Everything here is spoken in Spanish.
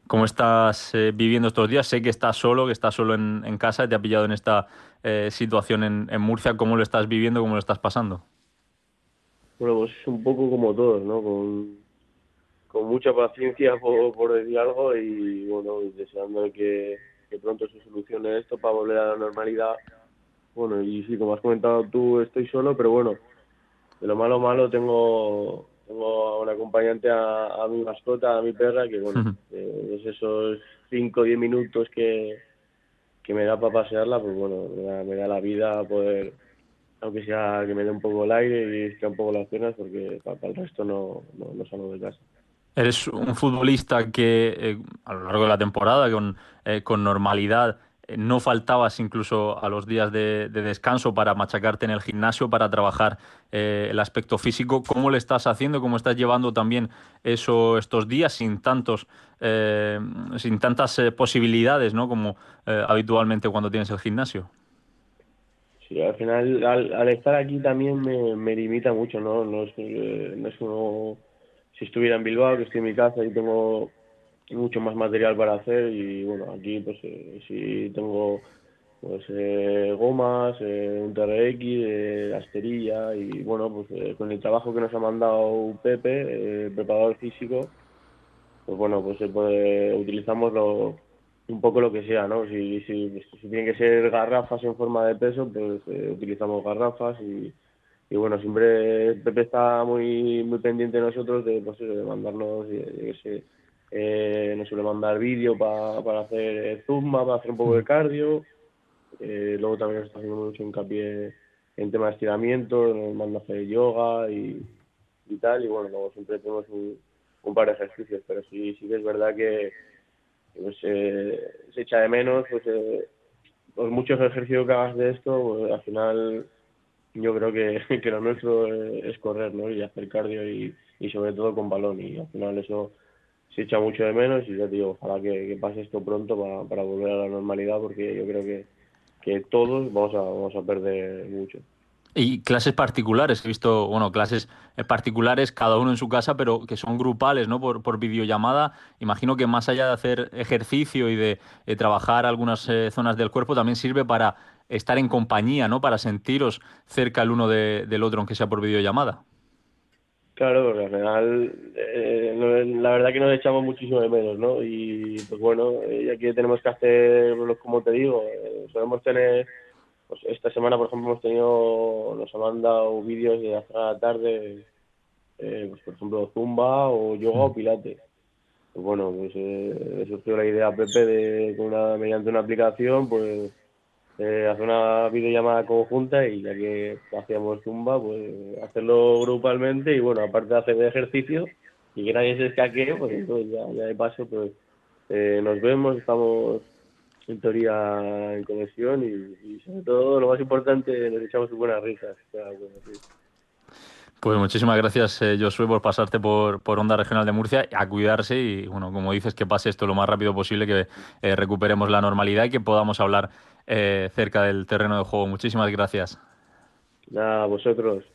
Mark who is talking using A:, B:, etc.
A: ¿Cómo estás viviendo estos días? Sé que estás solo en casa, te ha pillado en esta situación en Murcia. ¿Cómo lo estás viviendo? ¿Cómo lo estás pasando?
B: Bueno, pues un poco como todos, ¿no? Con mucha paciencia por decir algo y bueno, y deseando que pronto se solucione esto para volver a la normalidad. Bueno, y sí, como has comentado tú, estoy solo, pero bueno, de lo malo malo tengo a un acompañante a mi mascota, a mi perra, que bueno, es esos 5 o 10 minutos que me da para pasearla, pues bueno, me da la vida poder, aunque sea que me dé un poco el aire y esté un poco las piernas, porque para el resto no salgo de casa.
A: Eres un futbolista que a lo largo de la temporada, con normalidad, no faltabas incluso a los días de descanso para machacarte en el gimnasio, para trabajar el aspecto físico. ¿Cómo le estás haciendo? ¿Cómo estás llevando también estos días eh, sin tantas posibilidades, ¿no? Como habitualmente cuando tienes el gimnasio?
B: Sí, al final, al estar aquí también me limita mucho, ¿no? No es como si estuviera en Bilbao, que estoy en mi casa y tengo mucho más material para hacer y bueno, aquí pues sí tengo pues gomas, un TRX, la esterilla y bueno, pues con el trabajo que nos ha mandado Pepe, el preparador físico, pues bueno, pues utilizamos un poco lo que sea, ¿no? Si tienen que ser garrafas en forma de peso, pues utilizamos garrafas y bueno, siempre Pepe está muy pendiente de nosotros de, pues, eso, de mandarnos, yo qué sé, nos suele mandar vídeo para hacer zumba, para hacer un poco de cardio, luego también nos está haciendo mucho hincapié en tema de estiramiento, nos manda a hacer yoga y tal, y bueno, luego siempre tenemos un par de ejercicios, pero sí que es verdad que pues, se echa de menos, pues muchos ejercicios que hagas de esto, pues, al final yo creo que lo nuestro es correr, ¿no? Y hacer cardio y sobre todo con balón, y al final eso se echa mucho de menos y ya te digo, ojalá que pase esto pronto para volver a la normalidad, porque yo creo que todos vamos a perder mucho.
A: Y clases particulares, he visto, bueno, clases particulares, cada uno en su casa, pero que son grupales, ¿no? Por videollamada. Imagino que más allá de hacer ejercicio y de trabajar algunas zonas del cuerpo, también sirve para estar en compañía, ¿no? Para sentiros cerca el uno del otro, aunque sea por videollamada.
B: Claro, porque al final, la verdad que nos echamos muchísimo de menos, ¿no? Y pues bueno, ya que tenemos que hacer, pues, como te digo, solemos tener, pues esta semana, por ejemplo, nos han mandado vídeos de hacer a la tarde, pues por ejemplo, Zumba o yoga o Pilates. Pues bueno, pues surgió la idea a Pepe mediante una aplicación, pues hacer una videollamada conjunta y ya que hacíamos Zumba, pues hacerlo grupalmente y bueno, aparte de hacer ejercicio y que nadie se escaquee, pues entonces ya de paso pues nos vemos, estamos en teoría en conexión y sobre todo lo más importante nos echamos buenas risas. O sea, bueno, sí.
A: Pues muchísimas gracias, Josué, por pasarte por Onda Regional de Murcia, a cuidarse y, bueno, como dices, que pase esto lo más rápido posible, que recuperemos la normalidad y que podamos hablar cerca del terreno de juego. Muchísimas gracias.
B: Nada, vosotros.